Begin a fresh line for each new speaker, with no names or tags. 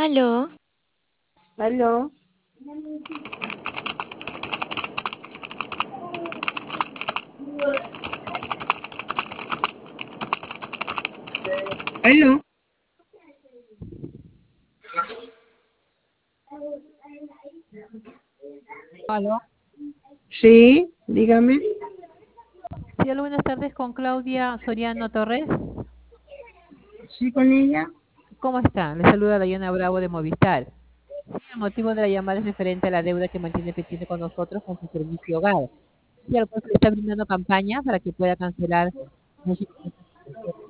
Aló,
Aló, aló.
Aló.
Sí, dígame.
Sí, hola, buenas tardes con Claudia Soriano Torres.
Sí, con ella.
¿Cómo está? Le saluda Dayana Bravo de Movistar. Sí, el motivo de la llamada es referente a la deuda que mantiene pendiente con nosotros con su servicio hogar. Sí, al cual se le está brindando campaña para que pueda cancelar.